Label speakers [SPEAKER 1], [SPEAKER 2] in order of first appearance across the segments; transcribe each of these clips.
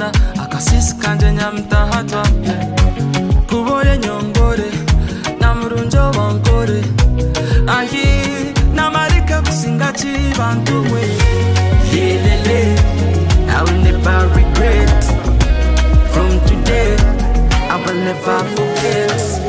[SPEAKER 1] z'abana akasisi kanje nyamutahatwa kubore nyongore namurunjo wankore ayi namarika kusinga chibantuwe yelele I will never regret from today I will never forget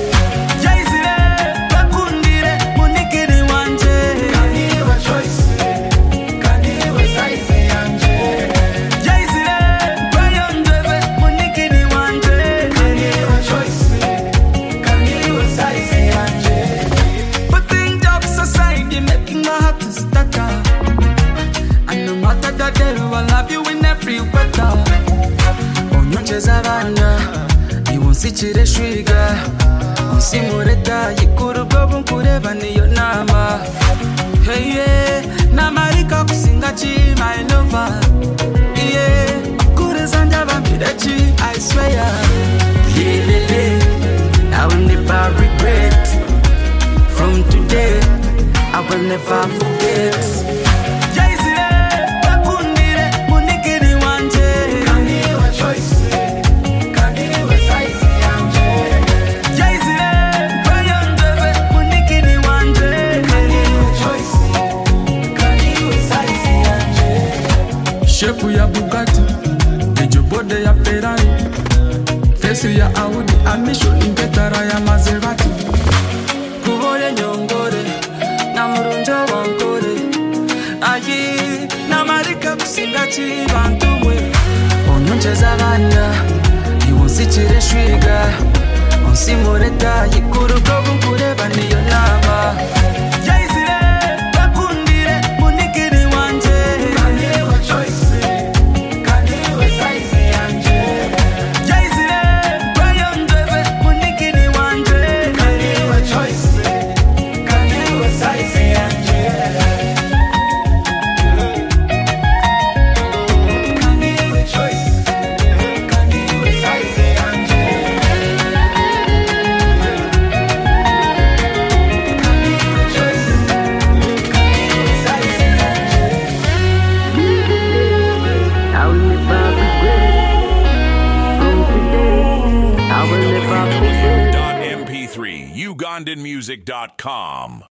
[SPEAKER 1] Zabana iwunsikire shwiga unsimureta yikuru bwo nkureba niyo nama hey yeah namarika kusinga chi my lover yeah kureza ndabambira chi I swear yeah I will never regret from today I will never forget Shepu ya Bugatti, ejobode ya Ferrari, fesi ya Audi, amisho inketara ya Maserati. Kubore nyongore, namurunja wankore, ayi namarika kusinga chibantuwe. Onyonche zabana, iwunsikire shwiga, onsimureta yikuru bwo nkureba niyo nama.
[SPEAKER 2] MP3, UgandanMusic.com